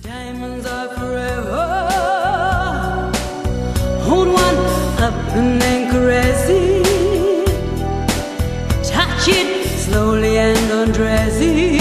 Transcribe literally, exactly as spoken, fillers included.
Diamonds are forever. Hold one up and then caress it. Touch it slowly and undress it.